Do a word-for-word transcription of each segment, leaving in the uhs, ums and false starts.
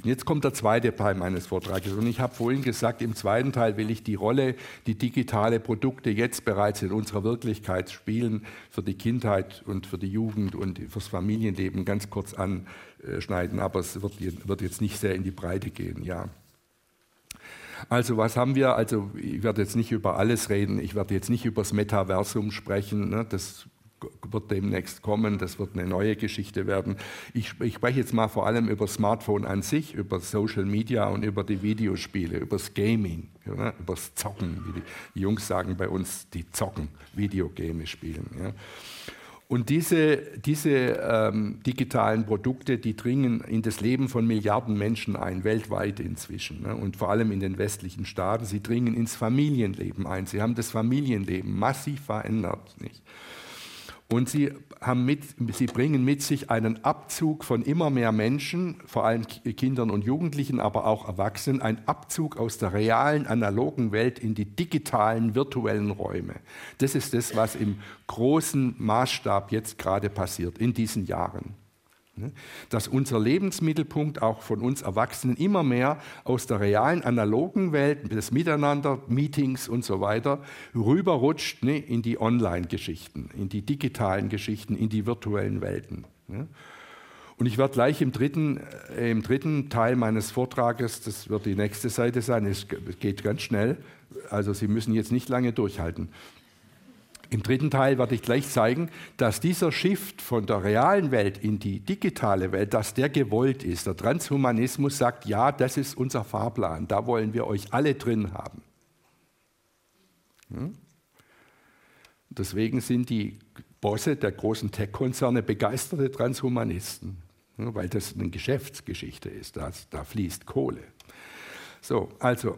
Und jetzt kommt der zweite Teil meines Vortrages. Und ich habe vorhin gesagt, im zweiten Teil will ich die Rolle, die digitale Produkte jetzt bereits in unserer Wirklichkeit spielen, für die Kindheit und für die Jugend und fürs Familienleben ganz kurz anschneiden. Aber es wird, wird jetzt nicht sehr in die Breite gehen. Ja. Also was haben wir? Also ich werde jetzt nicht über alles reden. Ich werde jetzt nicht über das Metaversum sprechen. Ne? Das wird demnächst kommen, das wird eine neue Geschichte werden. Ich, ich spreche jetzt mal vor allem über das Smartphone an sich, über Social Media und über die Videospiele, über das Gaming, ja, über das Zocken, wie die, die Jungs sagen bei uns, die zocken, Videogame spielen. Ja. Und diese, diese ähm, digitalen Produkte, die dringen in das Leben von Milliarden Menschen ein, weltweit inzwischen, ne? Und vor allem in den westlichen Staaten. Sie dringen ins Familienleben ein. Sie haben das Familienleben massiv verändert, nicht? Und sie, haben mit, sie bringen mit sich einen Abzug von immer mehr Menschen, vor allem Kindern und Jugendlichen, aber auch Erwachsenen, einen Abzug aus der realen, analogen Welt in die digitalen, virtuellen Räume. Das ist das, was im großen Maßstab jetzt gerade passiert, in diesen Jahren. Dass unser Lebensmittelpunkt auch von uns Erwachsenen immer mehr aus der realen, analogen Welt, des Miteinander, Meetings und so weiter, rüberrutscht, ne, in die Online-Geschichten, in die digitalen Geschichten, in die virtuellen Welten. Ne. Und ich werde gleich im dritten, äh, im dritten Teil meines Vortrages, das wird die nächste Seite sein, es geht ganz schnell, also Sie müssen jetzt nicht lange durchhalten. Im dritten Teil werde ich gleich zeigen, dass dieser Shift von der realen Welt in die digitale Welt, dass der gewollt ist. Der Transhumanismus sagt, ja, das ist unser Fahrplan, da wollen wir euch alle drin haben. Hm? Deswegen sind die Bosse der großen Tech-Konzerne begeisterte Transhumanisten, hm? Weil das eine Geschäftsgeschichte ist, da, da fließt Kohle. So, also,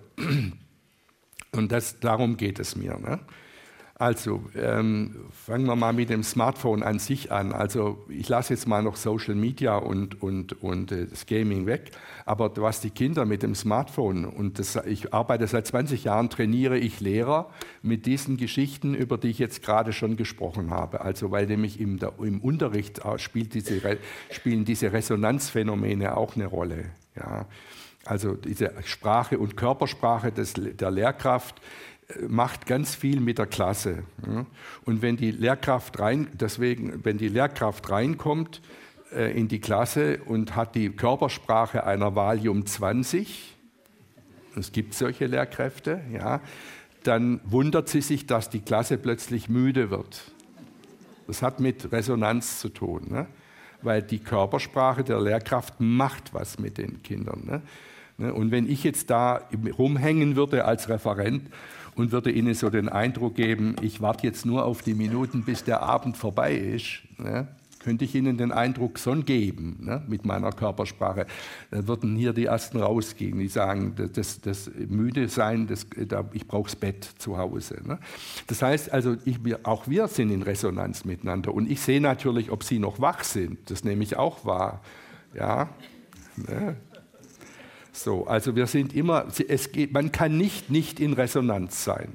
und das, darum geht es mir. Ne? Also, ähm, fangen wir mal mit dem Smartphone an sich an. Also, ich lasse jetzt mal noch Social Media und, und, und äh, das Gaming weg. Aber was die Kinder mit dem Smartphone, und das, ich arbeite seit zwanzig Jahren, trainiere ich Lehrer mit diesen Geschichten, über die ich jetzt gerade schon gesprochen habe. Also, weil nämlich im, der, im Unterricht spielt diese, spielen diese Resonanzphänomene auch eine Rolle. Ja. Also, diese Sprache und Körpersprache des, der Lehrkraft macht ganz viel mit der Klasse. Und wenn die Lehrkraft rein, deswegen, wenn die Lehrkraft reinkommt äh, in die Klasse und hat die Körpersprache einer Valium zwanzig, es gibt solche Lehrkräfte, ja, dann wundert sie sich, dass die Klasse plötzlich müde wird. Das hat mit Resonanz zu tun, ne? Weil die Körpersprache der Lehrkraft macht was mit den Kindern. Ne? Und wenn ich jetzt da rumhängen würde als Referent und würde Ihnen so den Eindruck geben, ich warte jetzt nur auf die Minuten, bis der Abend vorbei ist, ne, könnte ich Ihnen den Eindruck schon geben, ne, mit meiner Körpersprache. Dann würden hier die Ersten rausgehen, die sagen, das, das müde sein, das, ich brauche das Bett zu Hause. Ne. Das heißt also, ich, auch wir sind in Resonanz miteinander. Und ich sehe natürlich, ob Sie noch wach sind. Das nehme ich auch wahr. Ja, ne. So, also wir sind immer, es geht, man kann nicht nicht in Resonanz sein.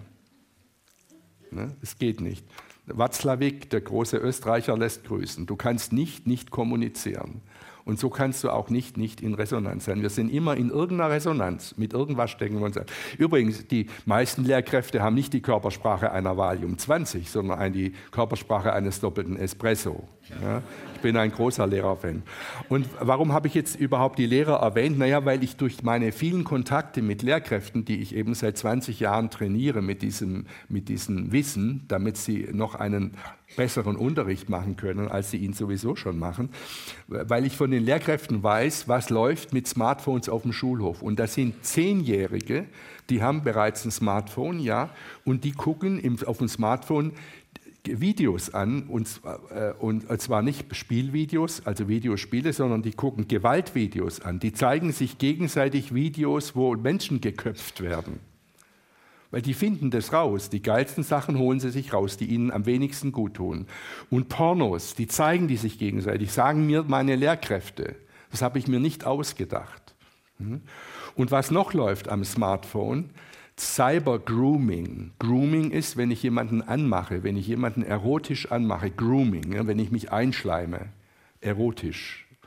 Ne? Es geht nicht. Watzlawick, der große Österreicher, lässt grüßen. Du kannst nicht nicht kommunizieren. Und so kannst du auch nicht nicht in Resonanz sein. Wir sind immer in irgendeiner Resonanz. Mit irgendwas stecken wir uns an. Übrigens, die meisten Lehrkräfte haben nicht die Körpersprache einer Valium zwanzig, sondern die Körpersprache eines doppelten Espresso. Ja? Ich bin ein großer Lehrerfan. Und warum habe ich jetzt überhaupt die Lehrer erwähnt? Naja, weil ich durch meine vielen Kontakte mit Lehrkräften, die ich eben seit zwanzig Jahren trainiere mit diesem, mit diesem Wissen, damit sie noch einen besseren Unterricht machen können, als sie ihn sowieso schon machen, weil ich von den Lehrkräften weiß, was läuft mit Smartphones auf dem Schulhof. Und das sind Zehnjährige, die haben bereits ein Smartphone, ja, und die gucken im, auf dem Smartphone Videos an, und, äh, und zwar nicht Spielvideos, also Videospiele, sondern die gucken Gewaltvideos an. Die zeigen sich gegenseitig Videos, wo Menschen geköpft werden. Weil die finden das raus. Die geilsten Sachen holen sie sich raus, die ihnen am wenigsten gut tun. Und Pornos, die zeigen die sich gegenseitig, sagen mir meine Lehrkräfte. Das habe ich mir nicht ausgedacht. Und was noch läuft am Smartphone? Cyber-Grooming. Grooming ist, wenn ich jemanden anmache, wenn ich jemanden erotisch anmache, Grooming, wenn ich mich einschleime, erotisch.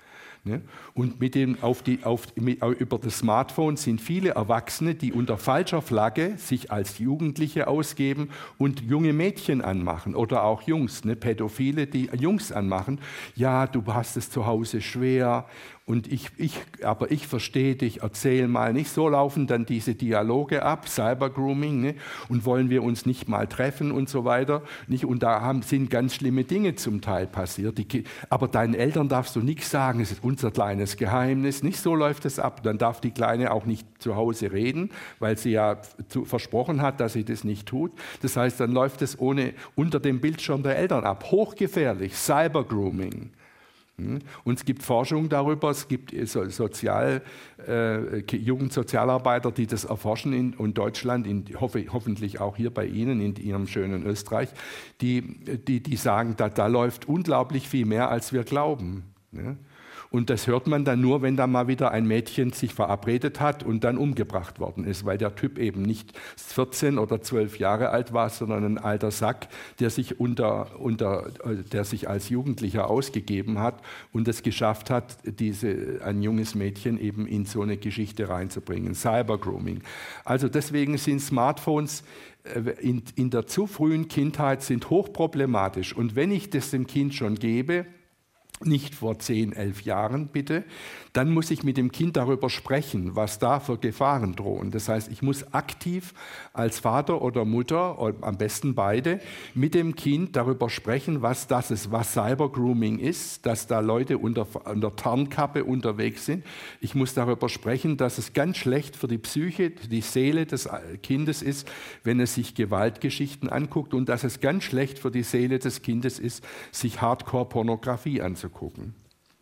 Ne? Und mit dem, auf die, auf, mit, über das Smartphone sind viele Erwachsene, die unter falscher Flagge sich als Jugendliche ausgeben und junge Mädchen anmachen oder auch Jungs, ne? Pädophile, die Jungs anmachen. Ja, du hast es zu Hause schwer und ich, ich, aber ich verstehe dich, erzähl mal. Nicht so laufen dann diese Dialoge ab, Cybergrooming, ne? Und wollen wir uns nicht mal treffen und so weiter. Nicht? Und da haben, sind ganz schlimme Dinge zum Teil passiert. Die, aber deinen Eltern darfst du nichts sagen, es ist unser kleines Geheimnis. Nicht so läuft es ab. Dann darf die Kleine auch nicht zu Hause reden, weil sie ja zu, versprochen hat, dass sie das nicht tut. Das heißt, dann läuft es ohne, unter dem Bildschirm der Eltern ab. Hochgefährlich, Cybergrooming. Und es gibt Forschung darüber, es gibt Sozial, äh, Jugendsozialarbeiter, die das erforschen in, in Deutschland, in, hoffe, hoffentlich auch hier bei Ihnen, in Ihrem schönen Österreich, die, die, die sagen, da, da läuft unglaublich viel mehr, als wir glauben. Ne? Und das hört man dann nur, wenn da mal wieder ein Mädchen sich verabredet hat und dann umgebracht worden ist, weil der Typ eben nicht vierzehn oder zwölf Jahre alt war, sondern ein alter Sack, der sich, unter, unter, der sich als Jugendlicher ausgegeben hat und es geschafft hat, diese, ein junges Mädchen eben in so eine Geschichte reinzubringen. Cybergrooming. Also deswegen sind Smartphones in, in der zu frühen Kindheit sind hochproblematisch. Und wenn ich das dem Kind schon gebe, nicht vor zehn, elf Jahren bitte, dann muss ich mit dem Kind darüber sprechen, was da für Gefahren drohen. Das heißt, ich muss aktiv als Vater oder Mutter, am besten beide, mit dem Kind darüber sprechen, was das ist, was Cybergrooming ist, dass da Leute unter, unter Tarnkappe unterwegs sind. Ich muss darüber sprechen, dass es ganz schlecht für die Psyche, die Seele des Kindes ist, wenn es sich Gewaltgeschichten anguckt und dass es ganz schlecht für die Seele des Kindes ist, sich Hardcore-Pornografie anzugucken.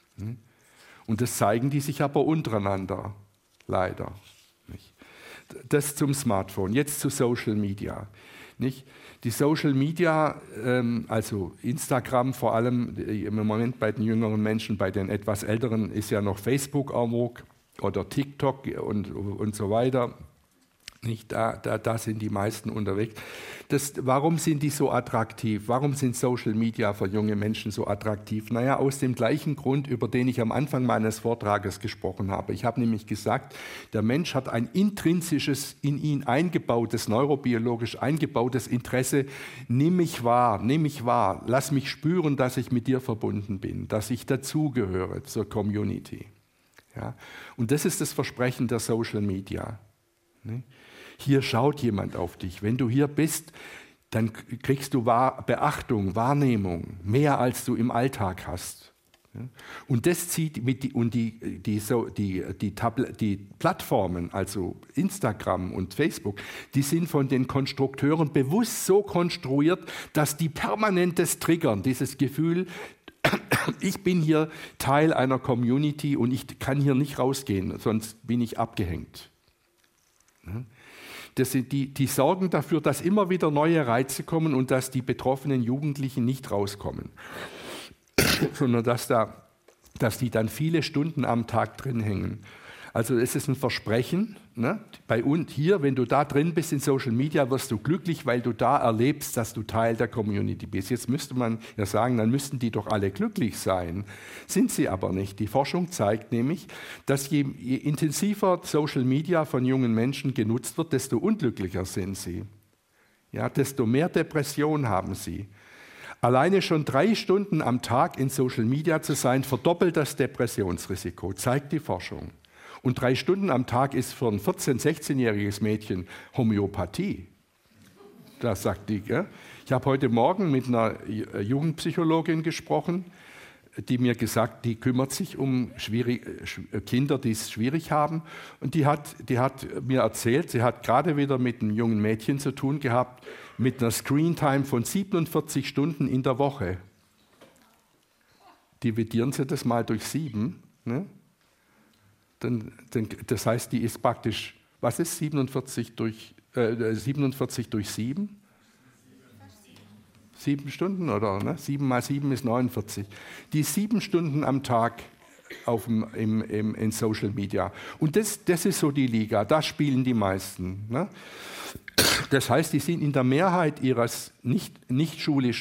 Und das zeigen die sich aber untereinander, leider. Nicht? Das zum Smartphone. Jetzt zu Social Media. Nicht? Die Social Media, ähm, also Instagram vor allem im Moment bei den jüngeren Menschen, bei den etwas älteren ist ja noch Facebook en vogue oder TikTok und, und so weiter. Nicht, da, da, da sind die meisten unterwegs. Das, warum sind die so attraktiv? Warum sind Social Media für junge Menschen so attraktiv? Naja, aus dem gleichen Grund, über den ich am Anfang meines Vortrages gesprochen habe. Ich habe nämlich gesagt, der Mensch hat ein intrinsisches, in ihn eingebautes, neurobiologisch eingebautes Interesse. Nimm mich wahr, nimm mich wahr, lass mich spüren, dass ich mit dir verbunden bin, dass ich dazugehöre zur Community. Ja? Und das ist das Versprechen der Social Media. Ne? Hier schaut jemand auf dich. Wenn du hier bist, dann kriegst du Beachtung, Wahrnehmung, mehr als du im Alltag hast. Und das zieht mit die, und die, die, so, die, die, Tabl- die Plattformen, also Instagram und Facebook, die sind von den Konstrukteuren bewusst so konstruiert, dass die permanent das triggern, dieses Gefühl, ich bin hier Teil einer Community und ich kann hier nicht rausgehen, sonst bin ich abgehängt. Das sind die, die sorgen dafür, dass immer wieder neue Reize kommen und dass die betroffenen Jugendlichen nicht rauskommen, sondern dass, da, dass die dann viele Stunden am Tag drin hängen. Also es ist ein Versprechen. Ne? Bei uns hier, wenn du da drin bist in Social Media, wirst du glücklich, weil du da erlebst, dass du Teil der Community bist. Jetzt müsste man ja sagen, dann müssten die doch alle glücklich sein. Sind sie aber nicht. Die Forschung zeigt nämlich, dass je, je intensiver Social Media von jungen Menschen genutzt wird, desto unglücklicher sind sie. Ja, desto mehr Depression haben sie. Alleine schon drei Stunden am Tag in Social Media zu sein, verdoppelt das Depressionsrisiko, zeigt die Forschung. Und drei Stunden am Tag ist für ein vierzehn-, sechzehnjähriges Mädchen Homöopathie. Das sagt die. Gell? Ich habe heute Morgen mit einer Jugendpsychologin gesprochen, die mir gesagt, die kümmert sich um schwierig, Kinder, die es schwierig haben. Und die hat, die hat mir erzählt, sie hat gerade wieder mit einem jungen Mädchen zu tun gehabt, mit einer Screentime von siebenundvierzig Stunden in der Woche. Dividieren Sie das mal durch sieben, ne? Dann, dann, das heißt, die ist praktisch, was ist siebenundvierzig durch, äh, siebenundvierzig durch sieben? Sieben Stunden, oder? Ne? sieben mal sieben ist neunundvierzig. Die ist sieben Stunden am Tag auf dem, im, im, in Social Media. Und das, das ist so die Liga, da spielen die meisten. Ne? Das heißt, die sind in der Mehrheit ihres nicht, nicht schulischen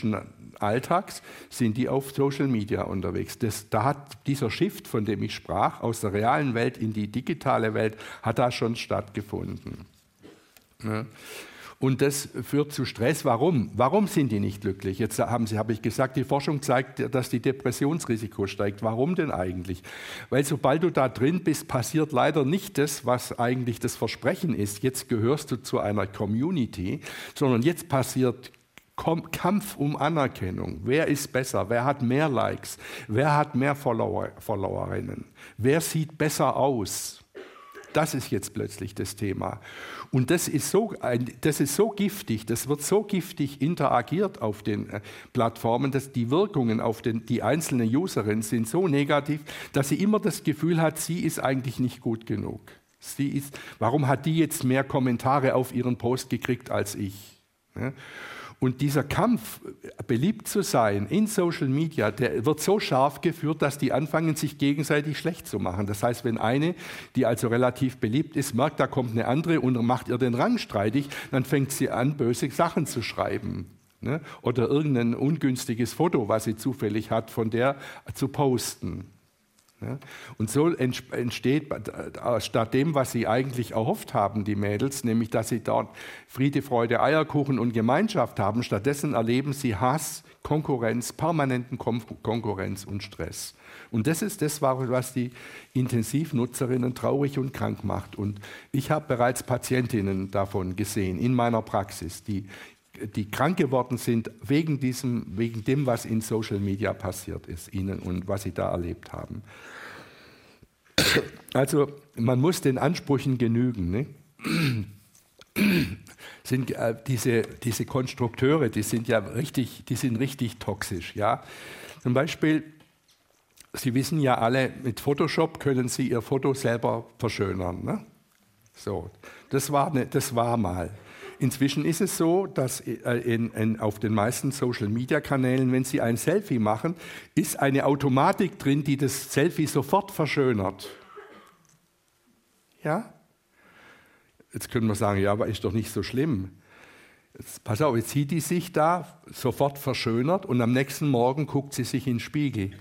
Alltags sind die auf Social Media unterwegs. Das, da hat dieser Shift, von dem ich sprach, aus der realen Welt in die digitale Welt, hat da schon stattgefunden. Ja. Und das führt zu Stress. Warum? Warum sind die nicht glücklich? Jetzt haben Sie, habe ich gesagt, die Forschung zeigt, dass die Depressionsrisiko steigt. Warum denn eigentlich? Weil sobald du da drin bist, passiert leider nicht das, was eigentlich das Versprechen ist. Jetzt gehörst du zu einer Community, sondern jetzt passiert Kampf um Anerkennung. Wer ist besser? Wer hat mehr Likes? Wer hat mehr Follower, Followerinnen? Wer sieht besser aus? Das ist jetzt plötzlich das Thema. Und das ist so, das ist so giftig, das wird so giftig interagiert auf den Plattformen, dass die Wirkungen auf den, die einzelne Userin sind so negativ, dass sie immer das Gefühl hat, sie ist eigentlich nicht gut genug. Sie ist, warum hat die jetzt mehr Kommentare auf ihren Post gekriegt als ich? Und dieser Kampf, beliebt zu sein in Social Media, der wird so scharf geführt, dass die anfangen, sich gegenseitig schlecht zu machen. Das heißt, wenn eine, die also relativ beliebt ist, merkt, da kommt eine andere und macht ihr den Rang streitig, dann fängt sie an, böse Sachen zu schreiben. Ne? Oder irgendein ungünstiges Foto, was sie zufällig hat, von der zu posten. Ja, und so entsteht statt dem, was sie eigentlich erhofft haben, die Mädels, nämlich dass sie dort Friede, Freude, Eierkuchen und Gemeinschaft haben, stattdessen erleben sie Hass, Konkurrenz, permanenten Kon Konkurrenz und Stress. Und das ist das, was die Intensivnutzerinnen traurig und krank macht. Und ich habe bereits Patientinnen davon gesehen in meiner Praxis, die die krank geworden sind wegen, diesem, wegen dem, was in Social Media passiert ist ihnen und was sie da erlebt haben. Also man muss den Ansprüchen genügen. Ne? Sind, äh, diese, diese Konstrukteure, die sind ja richtig, die sind richtig toxisch. Ja? Zum Beispiel, Sie wissen ja alle, mit Photoshop können Sie Ihr Foto selber verschönern. Ne? So, das war, ne, das war mal. Inzwischen ist es so, dass in, in, auf den meisten Social-Media-Kanälen, wenn Sie ein Selfie machen, ist eine Automatik drin, die das Selfie sofort verschönert. Ja? Jetzt können wir sagen, ja, aber ist doch nicht so schlimm. Jetzt, pass auf, jetzt sieht die sich da sofort verschönert und am nächsten Morgen guckt sie sich in den Spiegel.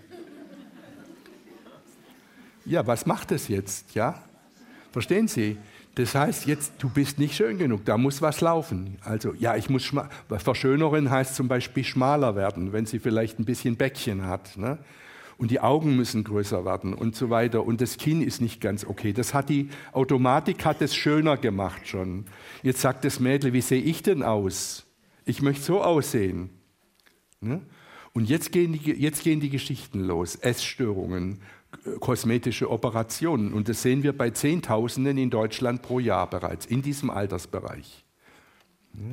Ja, was macht das jetzt? Ja? Verstehen Sie? Das heißt, jetzt, du bist nicht schön genug, da muss was laufen. Also, ja, ich muss verschönern heißt zum Beispiel schmaler werden, wenn sie vielleicht ein bisschen Bäckchen hat. Ne? Und die Augen müssen größer werden und so weiter. Und das Kinn ist nicht ganz okay. Das hat die Automatik hat es schöner gemacht schon. Jetzt sagt das Mädel, wie sehe ich denn aus? Ich möchte so aussehen. Ne? Und jetzt gehen, die, jetzt gehen die Geschichten los. Essstörungen, kosmetische Operationen. Und das sehen wir bei Zehntausenden in Deutschland pro Jahr bereits, in diesem Altersbereich. Ne?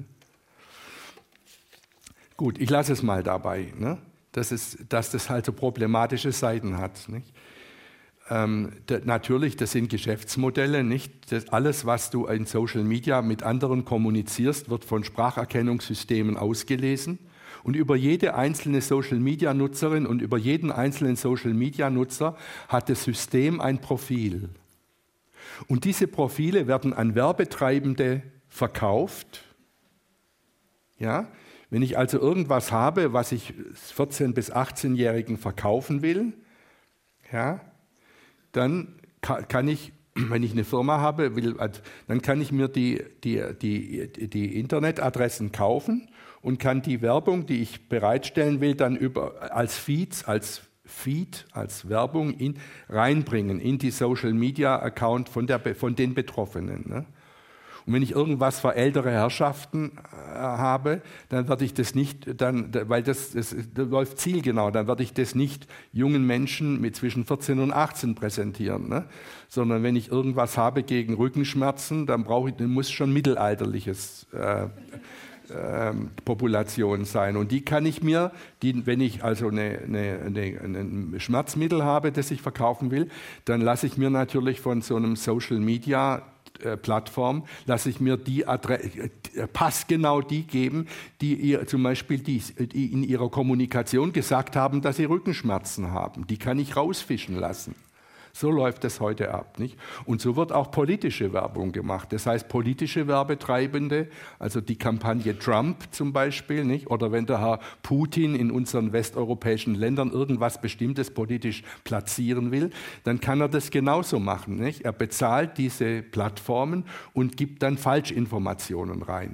Gut, ich lasse es mal dabei, ne? dass, es, dass das halt so problematische Seiten hat. Nicht? Ähm, da, natürlich, das sind Geschäftsmodelle. Nicht? Das, alles, was du in Social Media mit anderen kommunizierst, wird von Spracherkennungssystemen ausgelesen. Und über jede einzelne Social-Media-Nutzerin und über jeden einzelnen Social-Media-Nutzer hat das System ein Profil. Und diese Profile werden an Werbetreibende verkauft. Ja? Wenn ich also irgendwas habe, was ich vierzehn- bis achtzehnjährigen verkaufen will, ja, dann kann ich, wenn ich eine Firma habe, will, dann kann ich mir die, die, die, die Internetadressen kaufen und kann die Werbung, die ich bereitstellen will, dann über, als Feeds, als Feed, als Werbung in, reinbringen in die Social-Media-Account von, der, von den Betroffenen. Ne? Und wenn ich irgendwas für ältere Herrschaften äh, habe, dann werde ich das nicht, dann, weil das, das, das läuft zielgenau, dann werde ich das nicht jungen Menschen mit zwischen vierzehn und achtzehn präsentieren, ne? Sondern wenn ich irgendwas habe gegen Rückenschmerzen, dann brauche ich, dann muss schon mittelalterliches äh, Ähm, Population sein. Und die kann ich mir, die, wenn ich also eine, eine, eine, ein Schmerzmittel habe, das ich verkaufen will, dann lasse ich mir natürlich von so einem Social Media äh, Plattform, lasse ich mir die Adresse, äh, passgenau die geben, die ihr zum Beispiel die, die in ihrer Kommunikation gesagt haben, dass sie Rückenschmerzen haben. Die kann ich rausfischen lassen. So läuft das heute ab. Nicht? Und so wird auch politische Werbung gemacht. Das heißt, politische Werbetreibende, also die Kampagne Trump zum Beispiel, nicht? Oder wenn der Herr Putin in unseren westeuropäischen Ländern irgendwas Bestimmtes politisch platzieren will, dann kann er das genauso machen. Nicht? Er bezahlt diese Plattformen und gibt dann Falschinformationen rein.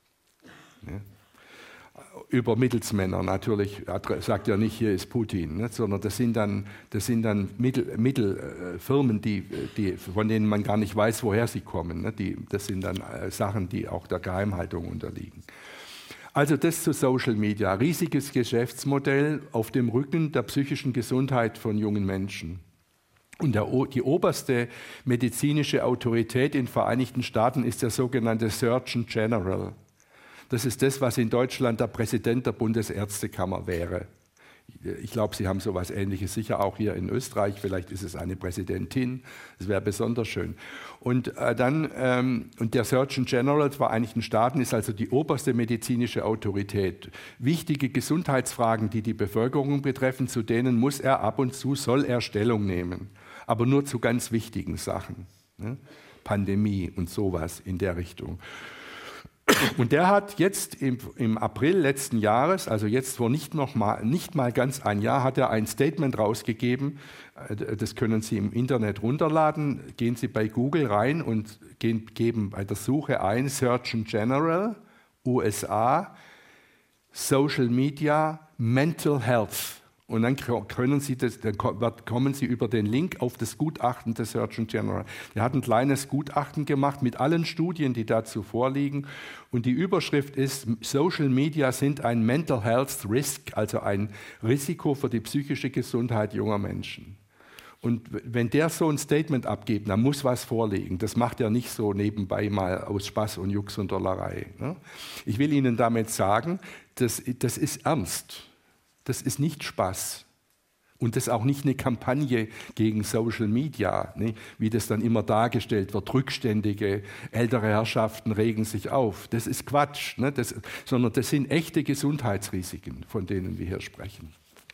Ja. Über Mittelsmänner natürlich, er sagt ja nicht, hier ist Putin, ne, sondern das sind dann, das sind dann Mittel, Mittelfirmen, die, die, von denen man gar nicht weiß, woher sie kommen. Ne, die, das sind dann äh, Sachen, die auch der Geheimhaltung unterliegen. Also das zu Social Media, riesiges Geschäftsmodell auf dem Rücken der psychischen Gesundheit von jungen Menschen. Und der, die oberste medizinische Autorität in den Vereinigten Staaten ist der sogenannte Surgeon General. Das ist das, was in Deutschland der Präsident der Bundesärztekammer wäre. Ich glaube, Sie haben so etwas Ähnliches sicher auch hier in Österreich. Vielleicht ist es eine Präsidentin. Das wäre besonders schön. Und, äh, dann, ähm, und der Surgeon General der Vereinigten Staaten ist also die oberste medizinische Autorität. Wichtige Gesundheitsfragen, die die Bevölkerung betreffen, zu denen muss er ab und zu, soll er Stellung nehmen. Aber nur zu ganz wichtigen Sachen. Ne? Pandemie und sowas in der Richtung. Und der hat jetzt im, im April letzten Jahres, also jetzt vor nicht, noch mal, nicht mal ganz ein Jahr, hat er ein Statement rausgegeben. Das können Sie im Internet runterladen. Gehen Sie bei Google rein und gehen, geben bei der Suche ein Surgeon General, U S A, Social Media, Mental Health. Und dann, können Sie das, dann kommen Sie über den Link auf das Gutachten des Surgeon General. Der hat ein kleines Gutachten gemacht mit allen Studien, die dazu vorliegen. Und die Überschrift ist, Social Media sind ein Mental Health Risk, also ein Risiko für die psychische Gesundheit junger Menschen. Und wenn der so ein Statement abgibt, dann muss was vorliegen. Das macht er nicht so nebenbei mal aus Spaß und Jux und Dollerei. Ich will Ihnen damit sagen, das, das ist ernst. Das ist nicht Spaß und das ist auch nicht eine Kampagne gegen Social Media, ne? Wie das dann immer dargestellt wird. Rückständige, ältere Herrschaften regen sich auf. Das ist Quatsch, ne? Das, sondern das sind echte Gesundheitsrisiken, von denen wir hier sprechen.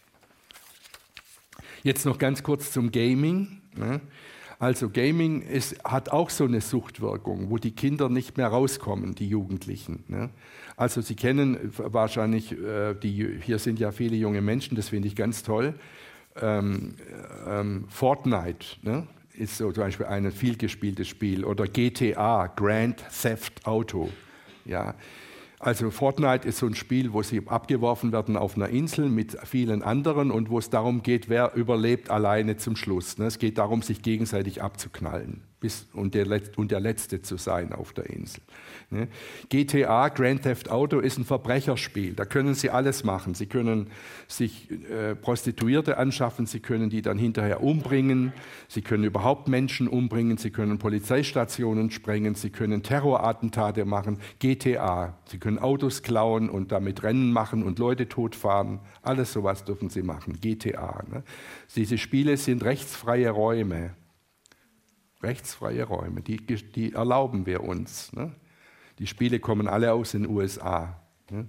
Jetzt noch ganz kurz zum Gaming. Ne? Also Gaming ist, hat auch so eine Suchtwirkung, wo die Kinder nicht mehr rauskommen, die Jugendlichen. Ne? Also Sie kennen wahrscheinlich, äh, die, hier sind ja viele junge Menschen, das finde ich ganz toll. Ähm, ähm, Fortnite, ne? Ist so zum Beispiel ein viel gespieltes Spiel. Oder G T A, Grand Theft Auto. Ja. Also Fortnite ist so ein Spiel, wo sie abgeworfen werden auf einer Insel mit vielen anderen und wo es darum geht, wer überlebt alleine zum Schluss. Es geht darum, sich gegenseitig abzuknallen bis, und, der Let- und der Letzte zu sein auf der Insel. G T A, Grand Theft Auto, ist ein Verbrecherspiel. Da können Sie alles machen. Sie können sich äh, Prostituierte anschaffen, Sie können die dann hinterher umbringen, Sie können überhaupt Menschen umbringen, Sie können Polizeistationen sprengen, Sie können Terrorattentate machen. G T A, Sie können Autos klauen und damit Rennen machen und Leute totfahren. Alles sowas dürfen Sie machen. G T A. Ne? Diese Spiele sind rechtsfreie Räume. Rechtsfreie Räume, die, die erlauben wir uns. Ne? Die Spiele kommen alle aus den U S A. Ne?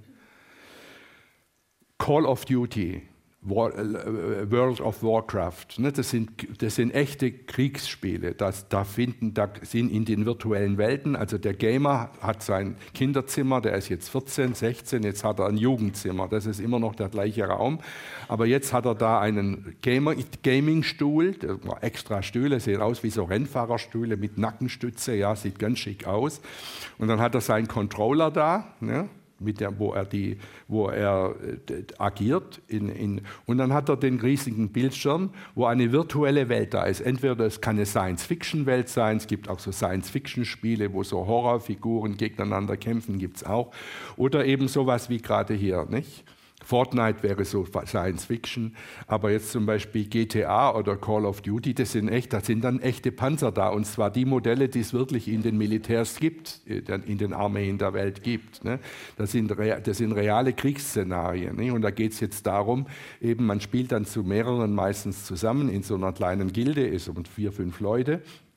Call of Duty, War, äh, World of Warcraft, ne? das, sind, das sind echte Kriegsspiele. Das, da, finden, da sind in den virtuellen Welten, also der Gamer hat sein Kinderzimmer, der ist jetzt vierzehn, sechzehn, jetzt hat er ein Jugendzimmer, das ist immer noch der gleiche Raum. Aber jetzt hat er da einen Gamer, Gaming-Stuhl, extra Stühle, sehen aus wie so Rennfahrerstühle mit Nackenstütze, ja, sieht ganz schick aus. Und dann hat er seinen Controller da, ne? Mit der, wo er, die, wo er äh, agiert. In, in, und dann hat er den riesigen Bildschirm, wo eine virtuelle Welt da ist. Entweder es kann eine Science-Fiction-Welt sein, es gibt auch so Science-Fiction-Spiele, wo so Horrorfiguren gegeneinander kämpfen, gibt es auch. Oder eben sowas wie gerade hier, nicht? Fortnite wäre so Science Fiction, aber jetzt zum Beispiel G T A oder Call of Duty, das sind echt, da sind dann echte Panzer da, und zwar die Modelle, die es wirklich in den Militärs gibt, in den Armeen der Welt gibt. Ne? Das sind, das sind reale Kriegsszenarien. Ne? Und da geht es jetzt darum, eben man spielt dann zu mehreren meistens zusammen in so einer kleinen Gilde, ist um vier, fünf Leute.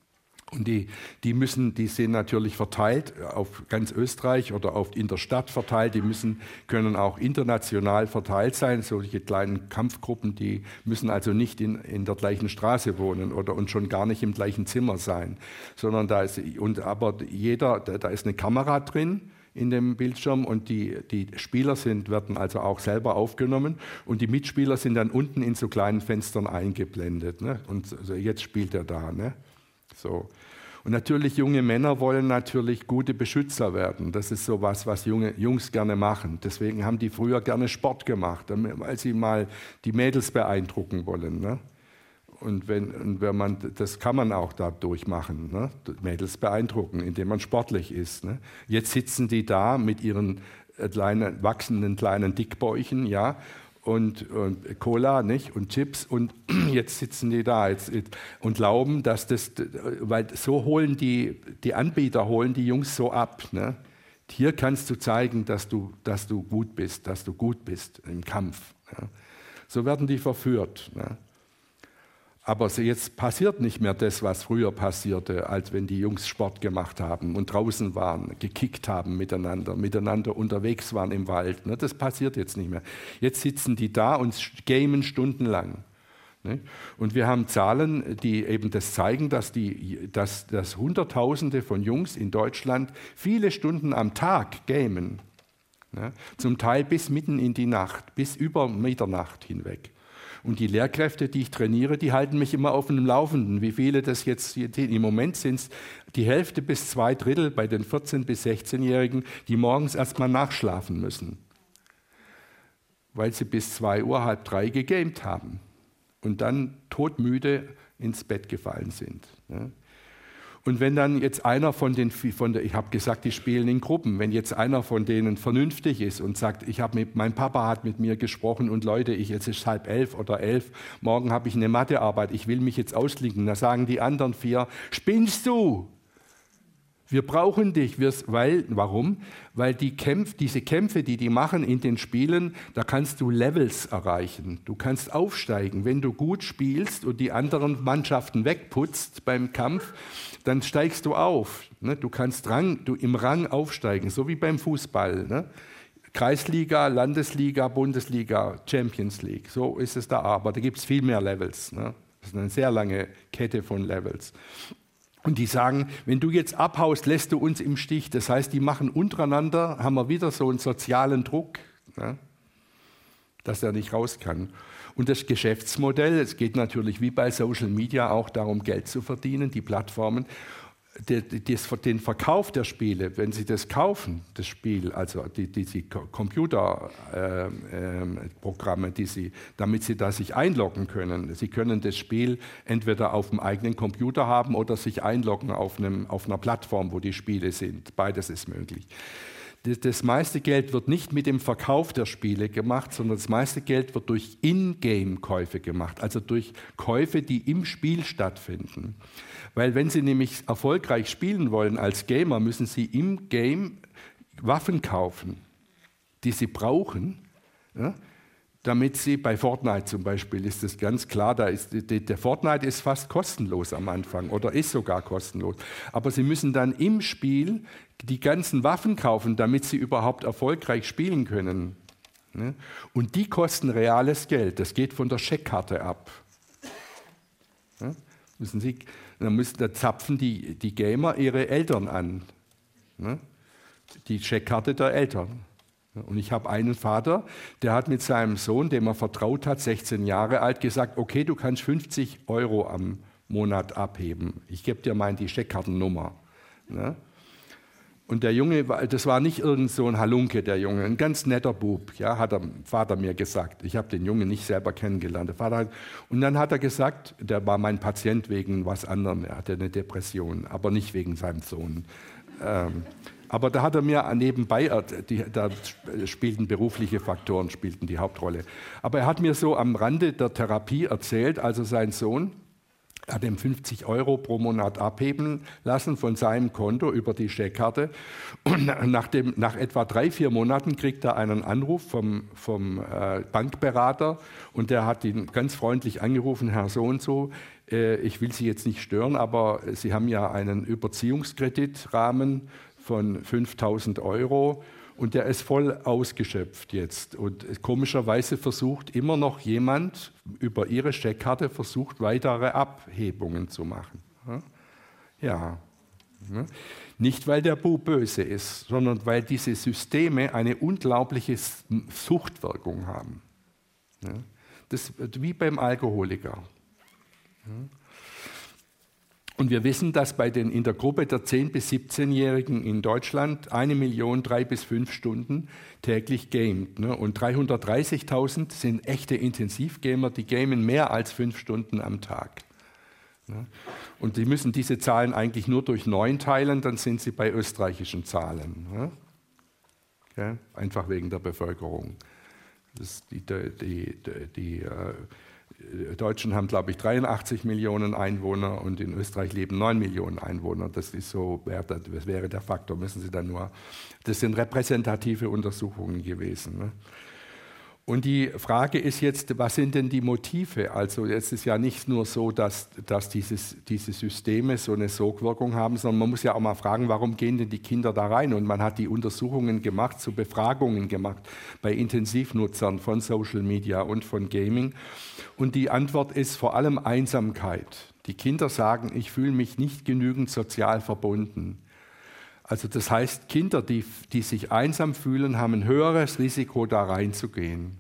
Und die, die, müssen, die sind natürlich verteilt auf ganz Österreich oder auf, in der Stadt verteilt. Die müssen, können auch international verteilt sein. Solche kleinen Kampfgruppen, die müssen also nicht in, in der gleichen Straße wohnen oder und schon gar nicht im gleichen Zimmer sein. Sondern da ist, und, aber jeder, da ist eine Kamera drin in dem Bildschirm und die, die Spieler sind, werden also auch selber aufgenommen und die Mitspieler sind dann unten in so kleinen Fenstern eingeblendet. Ne? Und also jetzt spielt er da. Ne? So. Und natürlich, junge Männer wollen natürlich gute Beschützer werden. Das ist so was, was junge Jungs gerne machen. Deswegen haben die früher gerne Sport gemacht, weil sie mal die Mädels beeindrucken wollen. Ne? Und, wenn, und wenn man, das kann man auch dadurch machen, ne? Mädels beeindrucken, indem man sportlich ist. Ne? Jetzt sitzen die da mit ihren kleinen, wachsenden kleinen Dickbäuchen, ja, Und, und Cola, nicht? Und Chips und jetzt sitzen die da jetzt, und glauben, dass das, weil so holen die, die Anbieter holen die Jungs so ab. Ne? Hier kannst du zeigen, dass du, dass du gut bist, dass du gut bist im Kampf. Ne? So werden die verführt. Ne? Aber jetzt passiert nicht mehr das, was früher passierte, als wenn die Jungs Sport gemacht haben und draußen waren, gekickt haben miteinander, miteinander unterwegs waren im Wald. Das passiert jetzt nicht mehr. Jetzt sitzen die da und gamen stundenlang. Und wir haben Zahlen, die eben das zeigen, dass, die, dass, dass Hunderttausende von Jungs in Deutschland viele Stunden am Tag gamen. Zum Teil bis mitten in die Nacht, bis über Mitternacht hinweg. Und die Lehrkräfte, die ich trainiere, die halten mich immer auf dem Laufenden. Wie viele das jetzt, im Moment sind es die Hälfte bis zwei Drittel bei den vierzehn- bis sechzehnjährigen, die morgens erstmal nachschlafen müssen. Weil sie bis zwei Uhr, halb drei gegamet haben. Und dann todmüde ins Bett gefallen sind. Und wenn dann jetzt einer von den, von der, ich habe gesagt, die spielen in Gruppen, wenn jetzt einer von denen vernünftig ist und sagt, ich habe mit, mein Papa hat mit mir gesprochen und Leute, ich, jetzt ist halb elf oder elf, morgen habe ich eine Mathearbeit, ich will mich jetzt ausklinken, da sagen die anderen vier, spinnst du? Wir brauchen dich, weil, warum? Weil die Kämpf, diese Kämpfe, die die machen in den Spielen, da kannst du Levels erreichen. Du kannst aufsteigen. Wenn du gut spielst und die anderen Mannschaften wegputzt beim Kampf, dann steigst du auf. Du kannst Rang, du im Rang aufsteigen, so wie beim Fußball. Ne? Kreisliga, Landesliga, Bundesliga, Champions League. So ist es da. Aber da gibt es viel mehr Levels. Ne? Das ist eine sehr lange Kette von Levels. Und die sagen, wenn du jetzt abhaust, lässt du uns im Stich. Das heißt, die machen untereinander, haben wir wieder so einen sozialen Druck, ne, dass er nicht raus kann. Und das Geschäftsmodell, es geht natürlich wie bei Social Media auch darum, Geld zu verdienen, die Plattformen. Den Verkauf der Spiele, wenn Sie das kaufen, das Spiel, also die, diese Computerprogramme, äh, äh, die Sie, damit Sie da sich einloggen können. Sie können das Spiel entweder auf dem eigenen Computer haben oder sich einloggen auf, einem, auf einer Plattform, wo die Spiele sind. Beides ist möglich. Das, das meiste Geld wird nicht mit dem Verkauf der Spiele gemacht, sondern das meiste Geld wird durch In-Game-Käufe gemacht, also durch Käufe, die im Spiel stattfinden. Weil wenn Sie nämlich erfolgreich spielen wollen als Gamer, müssen Sie im Game Waffen kaufen, die Sie brauchen, ja, damit Sie, bei Fortnite zum Beispiel ist das ganz klar, da ist, der Fortnite ist fast kostenlos am Anfang oder ist sogar kostenlos. Aber Sie müssen dann im Spiel die ganzen Waffen kaufen, damit Sie überhaupt erfolgreich spielen können. Ja. Und die kosten reales Geld, das geht von der Scheckkarte ab. Ja, müssen Sie... Dann müssen, da zapfen die, die Gamer ihre Eltern an. Ne? Die Scheckkarte der Eltern. Und ich habe einen Vater, der hat mit seinem Sohn, dem er vertraut hat, sechzehn Jahre alt, gesagt, okay, du kannst fünfzig Euro am Monat abheben. Ich gebe dir mal die Scheckkartennummer. Ne? Und der Junge, das war nicht irgend so ein Halunke, der Junge, ein ganz netter Bub, ja, hat der Vater mir gesagt. Ich habe den Jungen nicht selber kennengelernt. Der Vater hat, und dann hat er gesagt, der war mein Patient wegen was anderem, er hatte eine Depression, aber nicht wegen seinem Sohn. Ähm, aber da hat er mir nebenbei, die, da spielten berufliche Faktoren, spielten die Hauptrolle. Aber er hat mir so am Rande der Therapie erzählt, also sein Sohn, er hat ihm fünfzig Euro pro Monat abheben lassen von seinem Konto über die Scheckkarte. Und nach, dem, nach etwa drei, vier Monaten kriegt er einen Anruf vom, vom äh, Bankberater und der hat ihn ganz freundlich angerufen, Herr so und so, Äh, ich will Sie jetzt nicht stören, aber Sie haben ja einen Überziehungskreditrahmen von fünftausend Euro und der ist voll ausgeschöpft jetzt. Und komischerweise versucht immer noch jemand über Ihre Steckkarte versucht, weitere Abhebungen zu machen. Ja. Nicht, weil der Bu böse ist, sondern weil diese Systeme eine unglaubliche Suchtwirkung haben. Das ist wie beim Alkoholiker. Und wir wissen, dass bei den, in der Gruppe der zehn- bis siebzehnjährigen in Deutschland eine Million drei bis fünf Stunden täglich gamet. Ne? Und dreihundertdreißigtausend sind echte Intensivgamer, die gamen mehr als fünf Stunden am Tag. Ne? Und Sie müssen diese Zahlen eigentlich nur durch neun teilen, dann sind Sie bei österreichischen Zahlen. Ne? Okay? Einfach wegen der Bevölkerung. Das die, die, die, die äh, Deutschen haben, glaube ich, dreiundachtzig Millionen Einwohner und in Österreich leben neun Millionen Einwohner. Das ist so, das wäre der Faktor, müssen Sie dann nur. Das sind repräsentative Untersuchungen gewesen. Ne? Und die Frage ist jetzt, was sind denn die Motive? Also es ist ja nicht nur so, dass, dass dieses, diese Systeme so eine Sogwirkung haben, sondern man muss ja auch mal fragen, warum gehen denn die Kinder da rein? Und man hat die Untersuchungen gemacht, so Befragungen gemacht bei Intensivnutzern von Social Media und von Gaming. Und die Antwort ist vor allem Einsamkeit. Die Kinder sagen, ich fühle mich nicht genügend sozial verbunden. Also das heißt, Kinder, die, die sich einsam fühlen, haben ein höheres Risiko, da reinzugehen.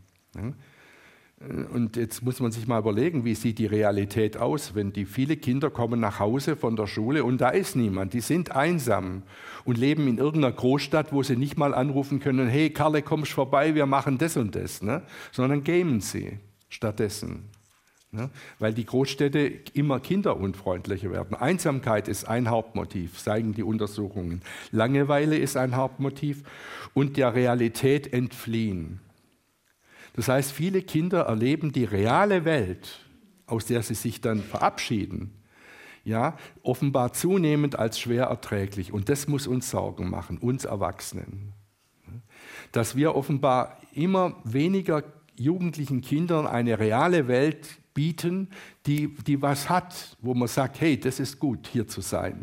Und jetzt muss man sich mal überlegen, wie sieht die Realität aus, wenn die viele Kinder kommen nach Hause von der Schule und da ist niemand, die sind einsam und leben in irgendeiner Großstadt, wo sie nicht mal anrufen können, hey Karle, kommst vorbei, wir machen das und das, ne? Sondern gamen sie stattdessen. Ne? Weil die Großstädte immer kinderunfreundlicher werden. Einsamkeit ist ein Hauptmotiv, zeigen die Untersuchungen. Langeweile ist ein Hauptmotiv und der Realität entfliehen. Das heißt, viele Kinder erleben die reale Welt, aus der sie sich dann verabschieden, ja, offenbar zunehmend als schwer erträglich. Und das muss uns Sorgen machen, uns Erwachsenen. Dass wir offenbar immer weniger jugendlichen Kindern eine reale Welt bieten, die, die was hat, wo man sagt, hey, das ist gut, hier zu sein.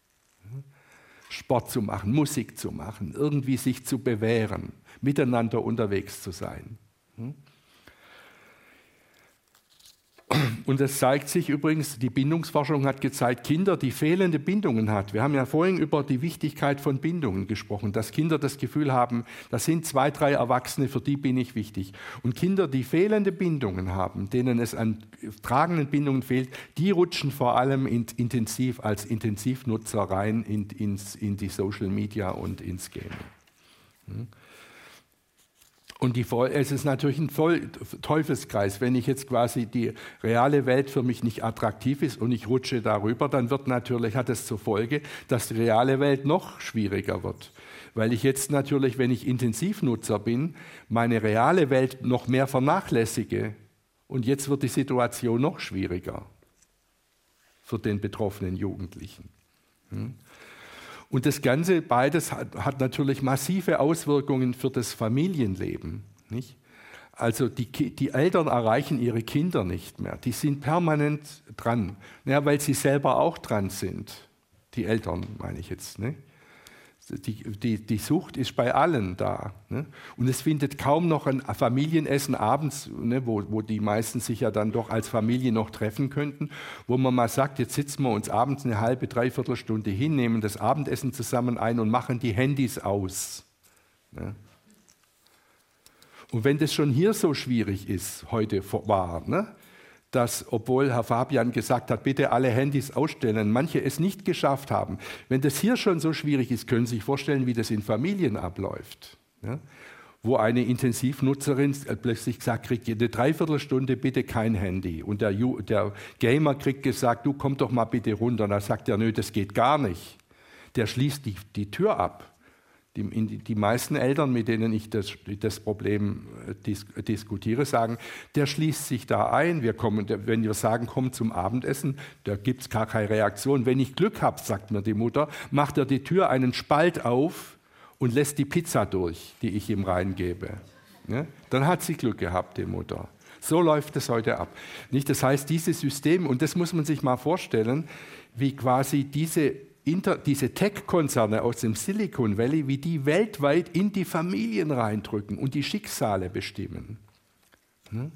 Sport zu machen, Musik zu machen, irgendwie sich zu bewähren, miteinander unterwegs zu sein. Und das zeigt sich übrigens, die Bindungsforschung hat gezeigt, Kinder, die fehlende Bindungen hat. Wir haben ja vorhin über die Wichtigkeit von Bindungen gesprochen, dass Kinder das Gefühl haben, das sind zwei, drei Erwachsene, für die bin ich wichtig. Und Kinder, die fehlende Bindungen haben, denen es an tragenden Bindungen fehlt, die rutschen vor allem in, intensiv als Intensivnutzer rein in, ins, in die Social Media und ins Gaming. Und die, es ist natürlich ein Voll Teufelskreis. Wenn ich jetzt quasi die reale Welt für mich nicht attraktiv ist und ich rutsche darüber, dann wird natürlich, hat es zur Folge, dass die reale Welt noch schwieriger wird. Weil ich jetzt natürlich, wenn ich Intensivnutzer bin, meine reale Welt noch mehr vernachlässige. Und jetzt wird die Situation noch schwieriger für den betroffenen Jugendlichen. Hm? Und das Ganze, beides hat, hat natürlich massive Auswirkungen für das Familienleben. Nicht? Also die, die Eltern erreichen ihre Kinder nicht mehr. Die sind permanent dran, ja, weil sie selber auch dran sind. Die Eltern meine ich jetzt. Ne? Die, die, die Sucht ist bei allen da. Ne? Und es findet kaum noch ein Familienessen abends, ne, wo, wo die meisten sich ja dann doch als Familie noch treffen könnten, wo man mal sagt, jetzt sitzen wir uns abends eine halbe, dreiviertel Stunde hin, nehmen das Abendessen zusammen ein und machen die Handys aus. Ne? Und wenn das schon hier so schwierig ist, heute war, ne? dass, obwohl Herr Fabian gesagt hat, bitte alle Handys ausstellen, manche es nicht geschafft haben. Wenn das hier schon so schwierig ist, können Sie sich vorstellen, wie das in Familien abläuft. Ja? Wo eine Intensivnutzerin plötzlich sagt, kriegt jede Dreiviertelstunde bitte kein Handy. Und der, der Gamer kriegt gesagt, du komm doch mal bitte runter. Und dann sagt er, nö, das geht gar nicht. Der schließt die, die Tür ab. Die, die meisten Eltern, mit denen ich das, das Problem dis, diskutiere, sagen, der schließt sich da ein. Wir kommen, wenn wir sagen, komm zum Abendessen, da gibt es gar keine Reaktion. Wenn ich Glück habe, sagt mir die Mutter, macht er die Tür einen Spalt auf und lässt die Pizza durch, die ich ihm reingebe. Ja? Dann hat sie Glück gehabt, die Mutter. So läuft es heute ab. Nicht? Das heißt, dieses System, und das muss man sich mal vorstellen, wie quasi diese, Inter, diese Tech-Konzerne aus dem Silicon Valley, wie die weltweit in die Familien reindrücken und die Schicksale bestimmen. Hm?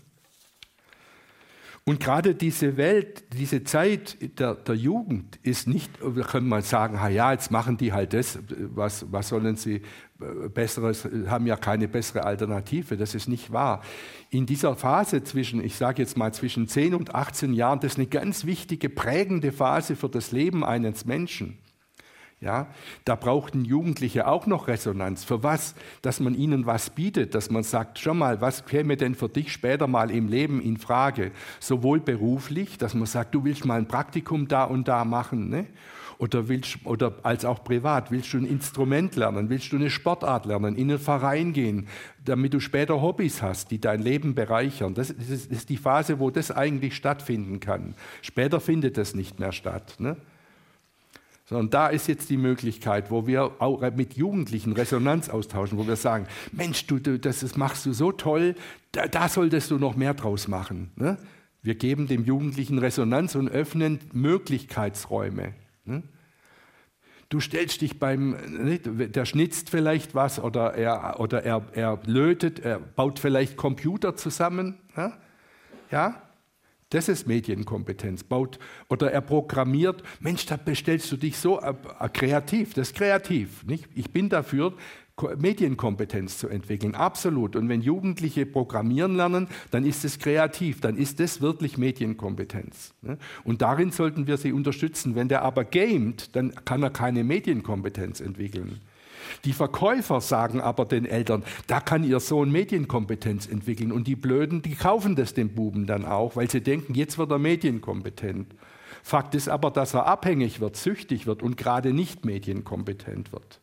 Und gerade diese Welt, diese Zeit der, der Jugend ist nicht, wir können mal sagen, ha ja, jetzt machen die halt das, was, was sollen sie Besseres, haben ja keine bessere Alternative, das ist nicht wahr. In dieser Phase zwischen, ich sage jetzt mal zwischen zehn und achtzehn Jahren, das ist eine ganz wichtige, prägende Phase für das Leben eines Menschen. Ja, da brauchten Jugendliche auch noch Resonanz. Für was? Dass man ihnen was bietet, dass man sagt, schau mal, was käme denn für dich später mal im Leben in Frage? Sowohl beruflich, dass man sagt, du willst mal ein Praktikum da und da machen, ne? Oder, willst, oder als auch privat, willst du ein Instrument lernen, willst du eine Sportart lernen, in einen Verein gehen, damit du später Hobbys hast, die dein Leben bereichern. Das ist, das ist die Phase, wo das eigentlich stattfinden kann. Später findet das nicht mehr statt, ne? Sondern da ist jetzt die Möglichkeit, wo wir auch mit Jugendlichen Resonanz austauschen, wo wir sagen, Mensch, du, du das, das machst du so toll, da, da solltest du noch mehr draus machen. Ne? Wir geben dem Jugendlichen Resonanz und öffnen Möglichkeitsräume. Ne? Du stellst dich beim, ne, der schnitzt vielleicht was oder er, oder er, er lötet, er baut vielleicht Computer zusammen. Ne? Ja? Das ist Medienkompetenz. Baut, oder er programmiert, Mensch, da bestellst du dich so äh, kreativ, das ist kreativ. Nicht? Ich bin dafür, Medienkompetenz zu entwickeln, absolut. Und wenn Jugendliche programmieren lernen, dann ist es kreativ, dann ist das wirklich Medienkompetenz. Ne? Und darin sollten wir sie unterstützen. Wenn der aber gamet, dann kann er keine Medienkompetenz entwickeln. Die Verkäufer sagen aber den Eltern, da kann ihr Sohn Medienkompetenz entwickeln. Und die Blöden, die kaufen das dem Buben dann auch, weil sie denken, jetzt wird er medienkompetent. Fakt ist aber, dass er abhängig wird, süchtig wird und gerade nicht medienkompetent wird.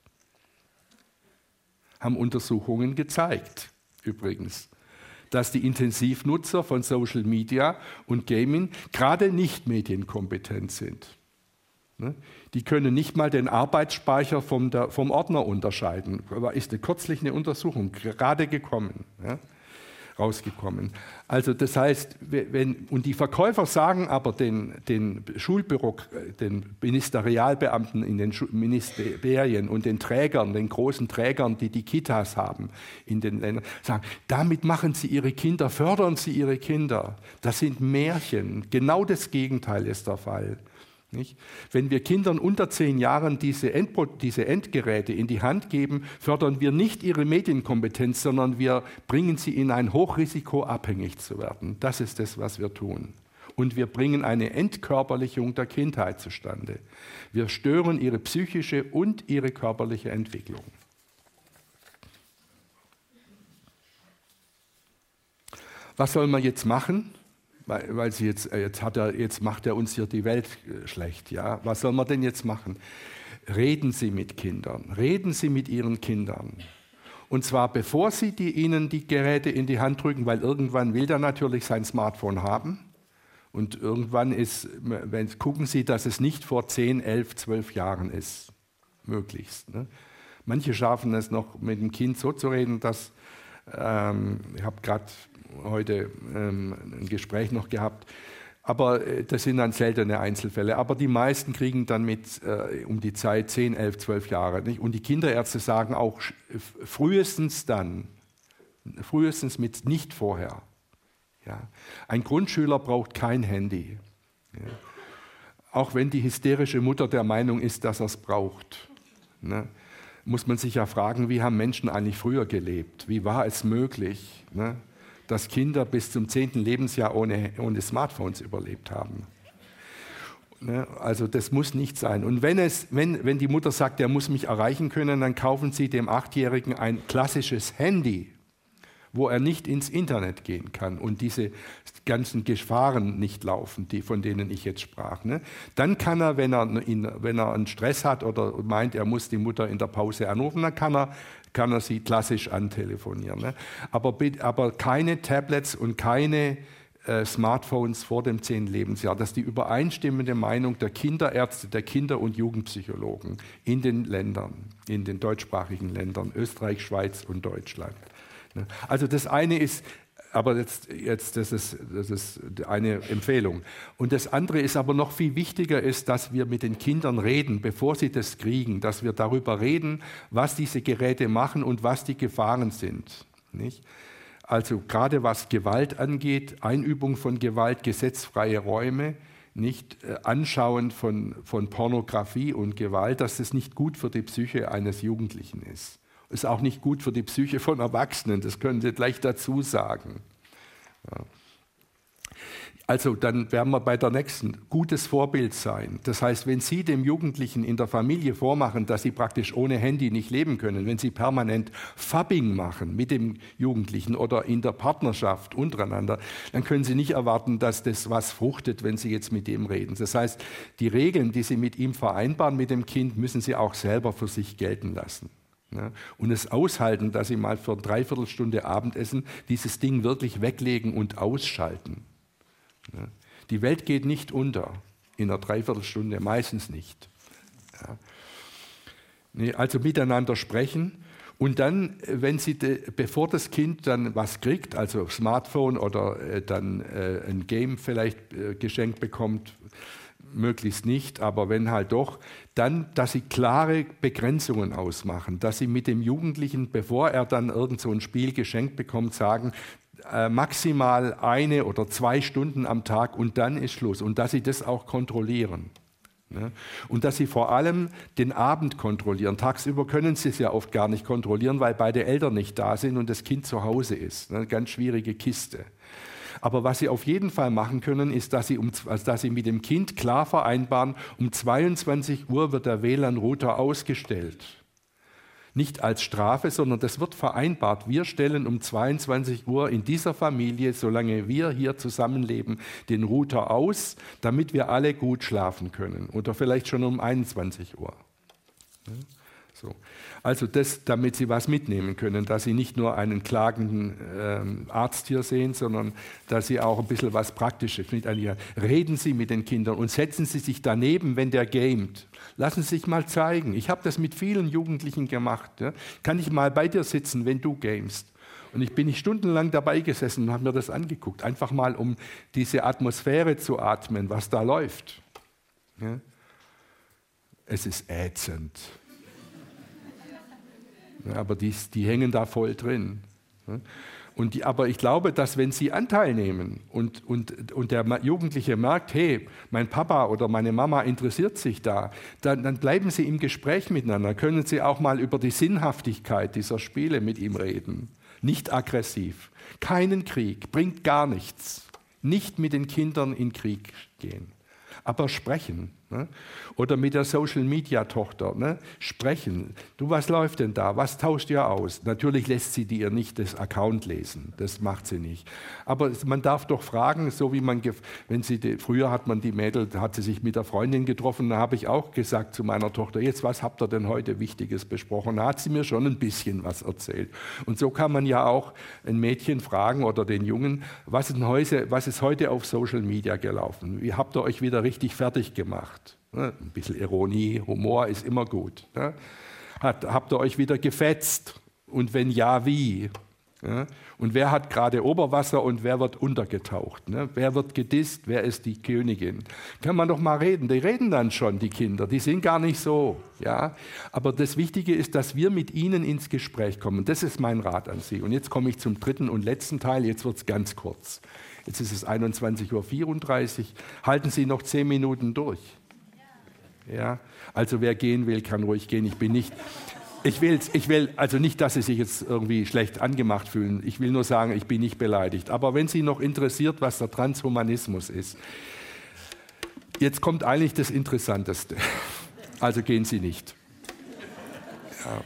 Haben Untersuchungen gezeigt, übrigens, dass die Intensivnutzer von Social Media und Gaming gerade nicht medienkompetent sind. Die können nicht mal den Arbeitsspeicher vom, der, vom Ordner unterscheiden. Da ist eine, kürzlich eine Untersuchung gerade gekommen, ja, rausgekommen. Also das heißt, wenn, und die Verkäufer sagen aber den, den Schulbüro, den Ministerialbeamten in den Ministerien und den Trägern, den großen Trägern, die die Kitas haben in den Ländern, sagen, damit machen sie ihre Kinder, fördern sie ihre Kinder. Das sind Märchen. Genau das Gegenteil ist der Fall. Nicht? Wenn wir Kindern unter zehn Jahren diese, Endpro- diese Endgeräte in die Hand geben, fördern wir nicht ihre Medienkompetenz, sondern wir bringen sie in ein Hochrisiko, abhängig zu werden. Das ist das, was wir tun. Und wir bringen eine Entkörperlichung der Kindheit zustande. Wir stören ihre psychische und ihre körperliche Entwicklung. Was soll man jetzt machen? Weil, weil sie jetzt, jetzt, hat er, jetzt macht er uns hier die Welt schlecht. Ja? Was soll man denn jetzt machen? Reden Sie mit Kindern, reden Sie mit Ihren Kindern. Und zwar bevor Sie die, ihnen die Geräte in die Hand drücken, weil irgendwann will der natürlich sein Smartphone haben. Und irgendwann ist, wenn, gucken Sie, dass es nicht vor zehn, elf, zwölf Jahren ist, möglichst. Ne? Manche schaffen es noch, mit dem Kind so zu reden, dass, ähm, ich habe gerade heute ähm, ein Gespräch noch gehabt, aber äh, das sind dann seltene Einzelfälle. Aber die meisten kriegen dann mit äh, um die Zeit zehn, elf, zwölf Jahre. Nicht? Und die Kinderärzte sagen auch frühestens dann, frühestens mit nicht vorher. Ja. Ein Grundschüler braucht kein Handy. Ja. Auch wenn die hysterische Mutter der Meinung ist, dass er es braucht. Ne? Muss man sich ja fragen, wie haben Menschen eigentlich früher gelebt? Wie war es möglich, ne? dass Kinder bis zum zehnten Lebensjahr ohne, ohne Smartphones überlebt haben? Ne? Also das muss nicht sein. Und wenn, es, wenn, wenn die Mutter sagt, er muss mich erreichen können, dann kaufen Sie dem Achtjährigen ein klassisches Handy, wo er nicht ins Internet gehen kann und diese ganzen Gefahren nicht laufen, die, von denen ich jetzt sprach. Ne? Dann kann er, wenn er, wenn er einen Stress hat oder meint, er muss die Mutter in der Pause anrufen, dann kann er, kann er sie klassisch antelefonieren. Ne? Aber, aber keine Tablets und keine äh, Smartphones vor dem zehnten Lebensjahr. Das ist die übereinstimmende Meinung der Kinderärzte, der Kinder- und Jugendpsychologen in den Ländern, in den deutschsprachigen Ländern, Österreich, Schweiz und Deutschland. Also das eine ist, aber jetzt, jetzt das, ist, das ist eine Empfehlung. Und das andere ist aber noch viel wichtiger, ist, dass wir mit den Kindern reden, bevor sie das kriegen, dass wir darüber reden, was diese Geräte machen und was die Gefahren sind. Nicht? Also gerade was Gewalt angeht, Einübung von Gewalt, gesetzfreie Räume, nicht äh, Anschauen von, von Pornografie und Gewalt, dass das nicht gut für die Psyche eines Jugendlichen ist. Ist auch nicht gut für die Psyche von Erwachsenen, das können Sie gleich dazu sagen. Ja. Also dann werden wir bei der nächsten, gutes Vorbild sein. Das heißt, wenn Sie dem Jugendlichen in der Familie vormachen, dass sie praktisch ohne Handy nicht leben können, wenn Sie permanent Fabbing machen mit dem Jugendlichen oder in der Partnerschaft untereinander, dann können Sie nicht erwarten, dass das was fruchtet, wenn Sie jetzt mit dem reden. Das heißt, die Regeln, die Sie mit ihm vereinbaren, mit dem Kind, müssen Sie auch selber für sich gelten lassen. Ja, und es aushalten, dass Sie mal für eine Dreiviertelstunde Abendessen dieses Ding wirklich weglegen und ausschalten. Ja, die Welt geht nicht unter in einer Dreiviertelstunde, meistens nicht. Ja. Nee, also miteinander sprechen und dann, wenn Sie, de, bevor das Kind dann was kriegt, also Smartphone oder äh, dann äh, ein Game vielleicht äh, geschenkt bekommt, möglichst nicht, aber wenn halt doch, dann, dass Sie klare Begrenzungen ausmachen, dass Sie mit dem Jugendlichen, bevor er dann irgend so ein Spiel geschenkt bekommt, sagen, äh, maximal eine oder zwei Stunden am Tag und dann ist Schluss. Und dass Sie das auch kontrollieren. Ne? Und dass Sie vor allem den Abend kontrollieren. Tagsüber können Sie es ja oft gar nicht kontrollieren, weil beide Eltern nicht da sind und das Kind zu Hause ist. Eine ganz schwierige Kiste. Aber was Sie auf jeden Fall machen können, ist, dass Sie, um, also dass Sie mit dem Kind klar vereinbaren, um zweiundzwanzig Uhr wird der W L A N-Router ausgestellt. Nicht als Strafe, sondern das wird vereinbart. Wir stellen um zweiundzwanzig Uhr in dieser Familie, solange wir hier zusammenleben, den Router aus, damit wir alle gut schlafen können. Oder vielleicht schon um einundzwanzig Uhr. So. Also das, damit Sie was mitnehmen können, dass Sie nicht nur einen klagenden ähm, Arzt hier sehen, sondern dass Sie auch ein bisschen was Praktisches mit an. Reden Sie mit den Kindern und setzen Sie sich daneben, wenn der gamet. Lassen Sie sich mal zeigen. Ich habe das mit vielen Jugendlichen gemacht. Ja. Kann ich mal bei dir sitzen, wenn du gamest? Und ich bin nicht stundenlang dabei gesessen und habe mir das angeguckt. Einfach mal, um diese Atmosphäre zu atmen, was da läuft. Ja. Es ist ätzend. Ja, aber die, die hängen da voll drin. Und die, aber ich glaube, dass wenn Sie Anteil nehmen und, und, und der Jugendliche merkt, hey, mein Papa oder meine Mama interessiert sich da, dann, dann bleiben Sie im Gespräch miteinander. Können Sie auch mal über die Sinnhaftigkeit dieser Spiele mit ihm reden. Nicht aggressiv. Keinen Krieg, bringt gar nichts. Nicht mit den Kindern in Krieg gehen. Aber sprechen. Ne? Oder mit der Social-Media-Tochter ne? sprechen. Du, was läuft denn da? Was tauscht ihr aus? Natürlich lässt sie dir nicht das Account lesen. Das macht sie nicht. Aber man darf doch fragen, so wie man, wenn sie, die, früher hat man die Mädel, hat sie sich mit der Freundin getroffen, da habe ich auch gesagt zu meiner Tochter, jetzt, was habt ihr denn heute Wichtiges besprochen? Da hat sie mir schon ein bisschen was erzählt. Und so kann man ja auch ein Mädchen fragen oder den Jungen, was ist, heute, was ist heute auf Social Media gelaufen? Wie habt ihr euch wieder richtig fertig gemacht? Ein bisschen Ironie, Humor ist immer gut. Hat, habt ihr euch wieder gefetzt? Und wenn ja, wie? Und wer hat gerade Oberwasser und wer wird untergetaucht? Wer wird gedisst? Wer ist die Königin? Kann man doch mal reden. Die reden dann schon, die Kinder. Die sind gar nicht so. Ja? Aber das Wichtige ist, dass wir mit ihnen ins Gespräch kommen. Das ist mein Rat an Sie. Und jetzt komme ich zum dritten und letzten Teil. Jetzt wird es ganz kurz. Jetzt ist es einundzwanzig Uhr vierunddreißig. Halten Sie noch zehn Minuten durch. Ja, also wer gehen will, kann ruhig gehen. Ich bin nicht, ich will, ich will, also nicht, dass Sie sich jetzt irgendwie schlecht angemacht fühlen. Ich will nur sagen, ich bin nicht beleidigt. Aber wenn Sie noch interessiert, was der Transhumanismus ist, jetzt kommt eigentlich das Interessanteste. Also gehen Sie nicht. Ja.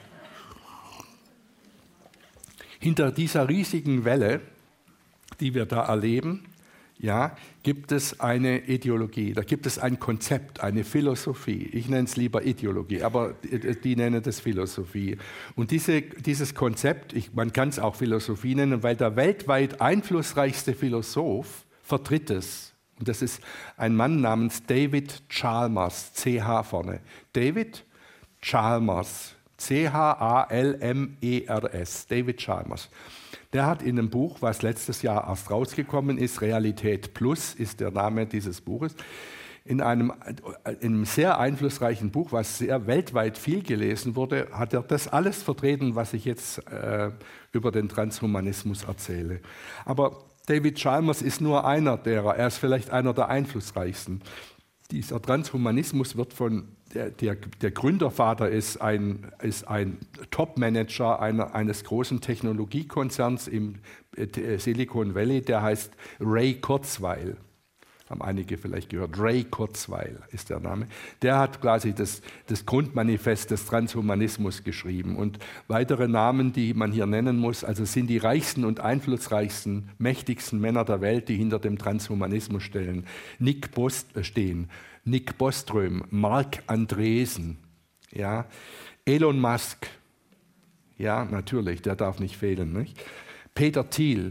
Hinter dieser riesigen Welle, die wir da erleben, ja, gibt es eine Ideologie, da gibt es ein Konzept, eine Philosophie. Ich nenne es lieber Ideologie, aber die, die nennen das Philosophie. Und diese, dieses Konzept, ich, man kann es auch Philosophie nennen, weil der weltweit einflussreichste Philosoph vertritt es. Und das ist ein Mann namens David Chalmers, C H vorne. David Chalmers, C H A L M E R S, David Chalmers. Der hat in einem Buch, was letztes Jahr erst rausgekommen ist, Realität Plus ist der Name dieses Buches, in einem, in einem sehr einflussreichen Buch, was sehr weltweit viel gelesen wurde, hat er das alles vertreten, was ich jetzt äh, über den Transhumanismus erzähle. Aber David Chalmers ist nur einer derer, er ist vielleicht einer der einflussreichsten. Dieser Transhumanismus wird von, der, der, der Gründervater ist ein, ist ein Top-Manager einer, eines großen Technologiekonzerns im Silicon Valley, der heißt Ray Kurzweil. Haben einige vielleicht gehört. Ray Kurzweil ist der Name. Der hat quasi das, das Grundmanifest des Transhumanismus geschrieben. Und weitere Namen, die man hier nennen muss, also sind die reichsten und einflussreichsten, mächtigsten Männer der Welt, die hinter dem Transhumanismus stellen. Nick Bost, äh, stehen. Nick Boström, Mark Andreessen, ja, Elon Musk, ja, natürlich, der darf nicht fehlen, nicht? Peter Thiel.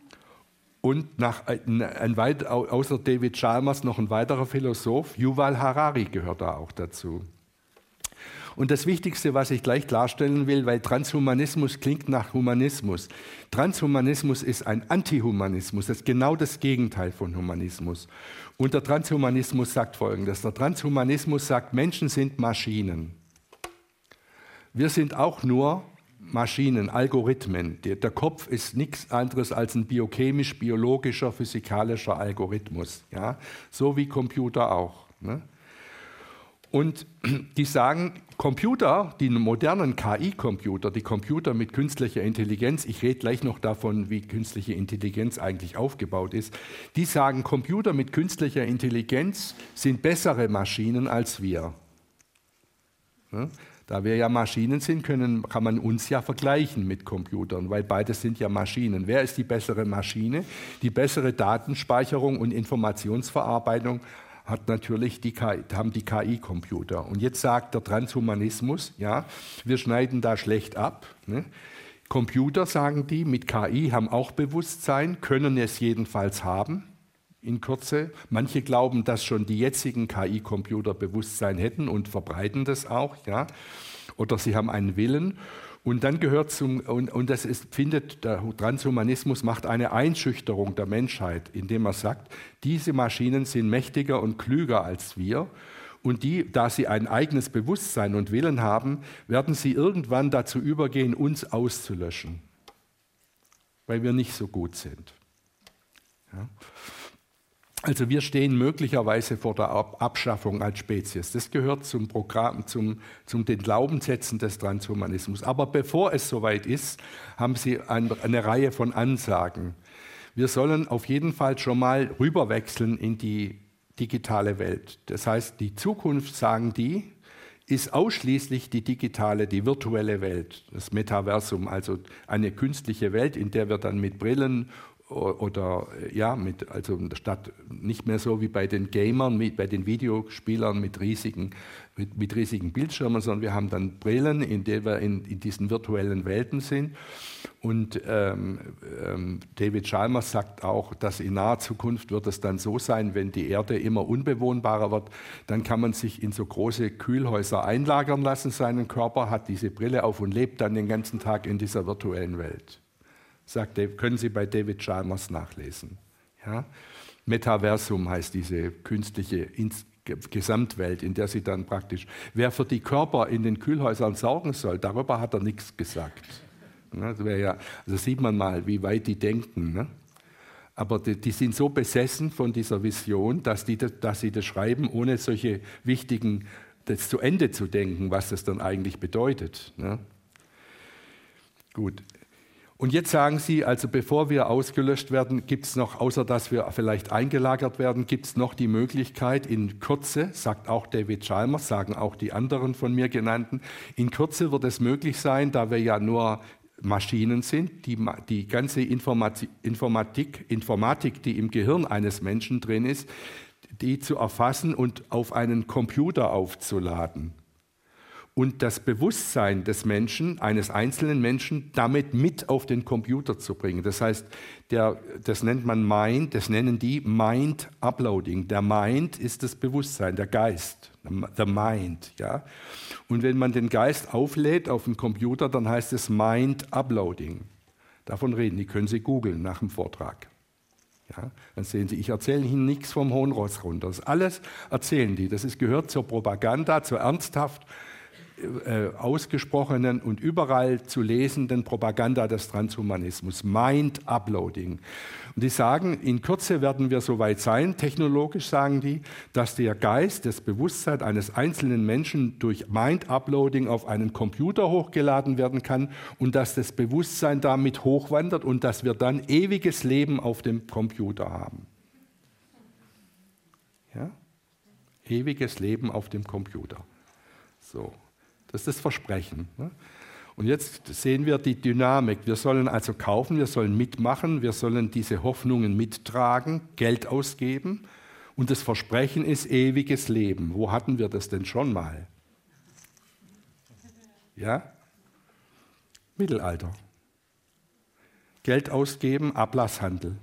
Und nach, ein, ein weit, außer David Chalmers noch ein weiterer Philosoph, Yuval Harari gehört da auch dazu. Und das Wichtigste, was ich gleich klarstellen will, weil Transhumanismus klingt nach Humanismus. Transhumanismus ist ein Antihumanismus, das ist genau das Gegenteil von Humanismus. Und der Transhumanismus sagt Folgendes, der Transhumanismus sagt, Menschen sind Maschinen. Wir sind auch nur Maschinen, Algorithmen. Der, der Kopf ist nichts anderes als ein biochemisch-biologischer, physikalischer Algorithmus. Ja? So wie Computer auch. Ne? Und die sagen, Computer, die modernen K I-Computer, die Computer mit künstlicher Intelligenz, ich rede gleich noch davon, wie künstliche Intelligenz eigentlich aufgebaut ist, die sagen, Computer mit künstlicher Intelligenz sind bessere Maschinen als wir. Ne? Da wir ja Maschinen sind, können, kann man uns ja vergleichen mit Computern, weil beides sind ja Maschinen. Wer ist die bessere Maschine? Die bessere Datenspeicherung und Informationsverarbeitung hat natürlich die K I, haben die K I-Computer. Und jetzt sagt der Transhumanismus, ja, wir schneiden da schlecht ab. Ne? Computer, sagen die, mit K I haben auch Bewusstsein, können es jedenfalls haben. In Kürze. Manche glauben, dass schon die jetzigen K I-Computer Bewusstsein hätten und verbreiten das auch, ja. Oder sie haben einen Willen. Und dann gehört zum, und, und das ist, findet, der Transhumanismus macht eine Einschüchterung der Menschheit, indem er sagt, diese Maschinen sind mächtiger und klüger als wir. Und die, da sie ein eigenes Bewusstsein und Willen haben, werden sie irgendwann dazu übergehen, uns auszulöschen, weil wir nicht so gut sind. Ja. Also wir stehen möglicherweise vor der Abschaffung als Spezies. Das gehört zum Programm, zum, zum den Glaubenssätzen des Transhumanismus. Aber bevor es soweit ist, haben sie ein, eine Reihe von Ansagen. Wir sollen auf jeden Fall schon mal rüberwechseln in die digitale Welt. Das heißt, die Zukunft, sagen die, ist ausschließlich die digitale, die virtuelle Welt, das Metaversum, also eine künstliche Welt, in der wir dann mit Brillen oder ja, mit, also statt nicht mehr so wie bei den Gamern, mit, bei den Videospielern mit riesigen, mit, mit riesigen Bildschirmen, sondern wir haben dann Brillen, in denen wir in, in diesen virtuellen Welten sind. Und ähm, ähm, David Chalmers sagt auch, dass in naher Zukunft wird es dann so sein, wenn die Erde immer unbewohnbarer wird, dann kann man sich in so große Kühlhäuser einlagern lassen, seinen Körper, hat diese Brille auf und lebt dann den ganzen Tag in dieser virtuellen Welt. Sagt, können Sie bei David Chalmers nachlesen. Ja? Metaversum heißt diese künstliche Gesamtwelt, in der Sie dann praktisch, wer für die Körper in den Kühlhäusern sorgen soll, darüber hat er nichts gesagt. Das wäre ja, also sieht man mal, wie weit die denken. Ne? Aber die, die sind so besessen von dieser Vision, dass, die, dass sie das schreiben, ohne solche wichtigen, das zu Ende zu denken, was das dann eigentlich bedeutet. Ne? Gut. Und jetzt sagen Sie, also bevor wir ausgelöscht werden, gibt es noch, außer dass wir vielleicht eingelagert werden, gibt es noch die Möglichkeit in Kürze, sagt auch David Chalmers, sagen auch die anderen von mir genannten, in Kürze wird es möglich sein, da wir ja nur Maschinen sind, die, die ganze Informatik, Informatik, Informatik, die im Gehirn eines Menschen drin ist, die zu erfassen und auf einen Computer aufzuladen. Und das Bewusstsein des Menschen, eines einzelnen Menschen, damit mit auf den Computer zu bringen. Das heißt, der, das nennt man Mind, das nennen die Mind Uploading. Der Mind ist das Bewusstsein, der Geist, the Mind. Ja? Und wenn man den Geist auflädt auf den Computer, dann heißt es Mind Uploading. Davon reden, die können Sie googeln nach dem Vortrag. Ja, dann sehen Sie, ich erzähle Ihnen nichts vom Hohen Ross runter. Das alles erzählen die. Das ist, gehört zur Propaganda, zur ernsthaft äh, ausgesprochenen und überall zu lesenden Propaganda des Transhumanismus. Mind-Uploading. Und die sagen, in Kürze werden wir so weit sein, technologisch sagen die, dass der Geist, das Bewusstsein eines einzelnen Menschen durch Mind-Uploading auf einen Computer hochgeladen werden kann und dass das Bewusstsein damit hochwandert und dass wir dann ewiges Leben auf dem Computer haben. Ja? Ewiges Leben auf dem Computer. So, das ist das Versprechen. Ne? Und jetzt sehen wir die Dynamik. Wir sollen also kaufen, wir sollen mitmachen, wir sollen diese Hoffnungen mittragen, Geld ausgeben. Und das Versprechen ist ewiges Leben. Wo hatten wir das denn schon mal? Ja? Mittelalter. Geld ausgeben, Ablasshandel.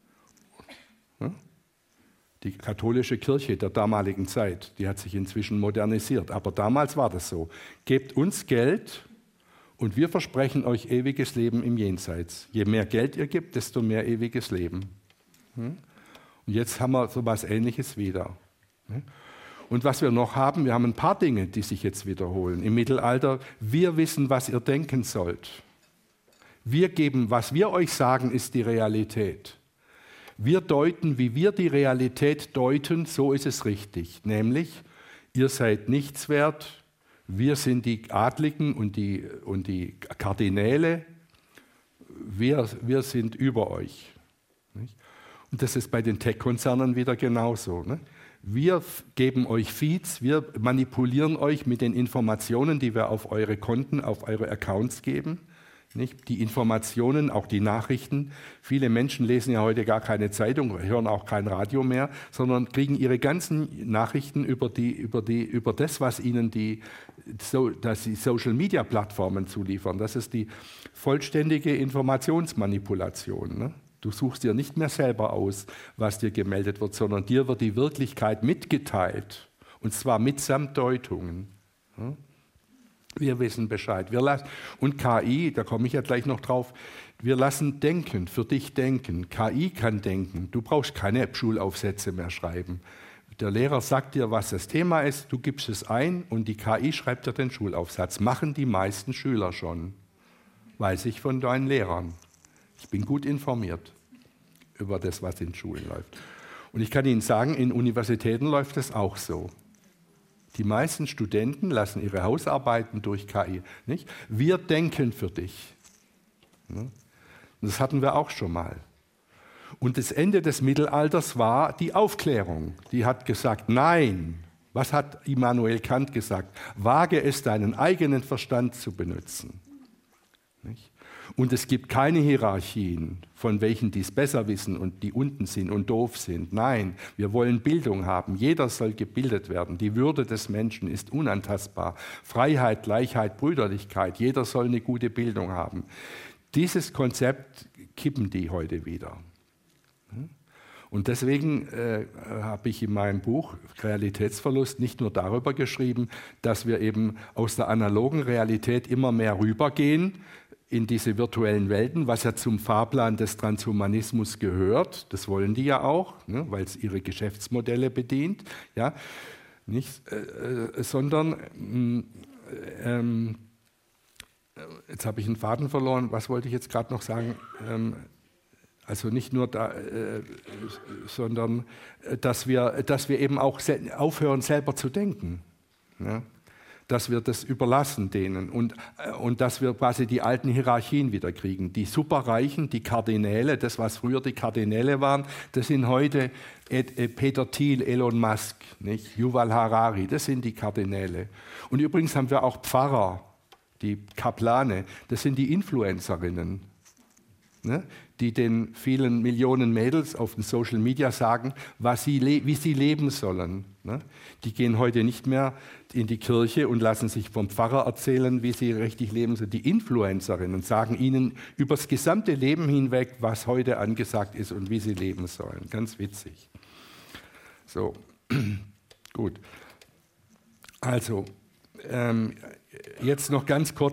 Die katholische Kirche der damaligen Zeit, die hat sich inzwischen modernisiert. Aber damals war das so. Gebt uns Geld und wir versprechen euch ewiges Leben im Jenseits. Je mehr Geld ihr gebt, desto mehr ewiges Leben. Und jetzt haben wir so etwas Ähnliches wieder. Und was wir noch haben, wir haben ein paar Dinge, die sich jetzt wiederholen. Im Mittelalter, wir wissen, was ihr denken sollt. Wir geben, was wir euch sagen, ist die Realität. Wir deuten, wie wir die Realität deuten, so ist es richtig. Nämlich, ihr seid nichts wert, wir sind die Adligen und die, und die Kardinäle, wir, wir sind über euch. Und das ist bei den Tech-Konzernen wieder genauso. Ne? Wir geben euch Feeds, wir manipulieren euch mit den Informationen, die wir auf eure Konten, auf eure Accounts geben. Nicht? Die Informationen, auch die Nachrichten. Viele Menschen lesen ja heute gar keine Zeitung, hören auch kein Radio mehr, sondern kriegen ihre ganzen Nachrichten über, die, über, die, über das, was ihnen die, so, dass die Social-Media-Plattformen zuliefern. Das ist die vollständige Informationsmanipulation. Ne? Du suchst dir nicht mehr selber aus, was dir gemeldet wird, sondern dir wird die Wirklichkeit mitgeteilt. Und zwar mitsamt Deutungen. Ne? Wir wissen Bescheid. Wir lassen, und K I, da komme ich ja gleich noch drauf, wir lassen denken, für dich denken. K I kann denken. Du brauchst keine Schulaufsätze mehr schreiben. Der Lehrer sagt dir, was das Thema ist, du gibst es ein und die K I schreibt dir den Schulaufsatz. Machen die meisten Schüler schon. Weiß ich von deinen Lehrern. Ich bin gut informiert über das, was in Schulen läuft. Und ich kann Ihnen sagen, in Universitäten läuft es auch so. Die meisten Studenten lassen ihre Hausarbeiten durch K I. Nicht? Wir denken für dich. Das hatten wir auch schon mal. Und das Ende des Mittelalters war die Aufklärung. Die hat gesagt, nein. Was hat Immanuel Kant gesagt? Wage es, deinen eigenen Verstand zu benutzen. Nicht? Und es gibt keine Hierarchien, von welchen die es besser wissen und die unten sind und doof sind. Nein, wir wollen Bildung haben. Jeder soll gebildet werden. Die Würde des Menschen ist unantastbar. Freiheit, Gleichheit, Brüderlichkeit. Jeder soll eine gute Bildung haben. Dieses Konzept kippen die heute wieder. Und deswegen äh, habe ich in meinem Buch Realitätsverlust nicht nur darüber geschrieben, dass wir eben aus der analogen Realität immer mehr rübergehen in diese virtuellen Welten, was ja zum Fahrplan des Transhumanismus gehört. Das wollen die ja auch, ne, weil es ihre Geschäftsmodelle bedient. Ja, nicht, äh, äh, sondern, äh, äh, jetzt habe ich einen Faden verloren, was wollte ich jetzt gerade noch sagen? Ähm, also nicht nur da, äh, sondern dass wir, dass wir eben auch aufhören, selber zu denken. Ja? Dass wir das überlassen denen und, und dass wir quasi die alten Hierarchien wieder kriegen. Die Superreichen, die Kardinäle, das, was früher die Kardinäle waren, das sind heute Ed, Peter Thiel, Elon Musk, nicht? Yuval Harari, das sind die Kardinäle. Und übrigens haben wir auch Pfarrer, die Kaplane, das sind die Influencerinnen, ne? Die den vielen Millionen Mädels auf den Social Media sagen, was sie wie sie leben sollen. Ne? Die gehen heute nicht mehr in die Kirche und lassen sich vom Pfarrer erzählen, wie sie richtig leben sollen. Die Influencerinnen sagen ihnen über das gesamte Leben hinweg, was heute angesagt ist und wie sie leben sollen. Ganz witzig. So, gut. Also, ähm, jetzt noch ganz kurz.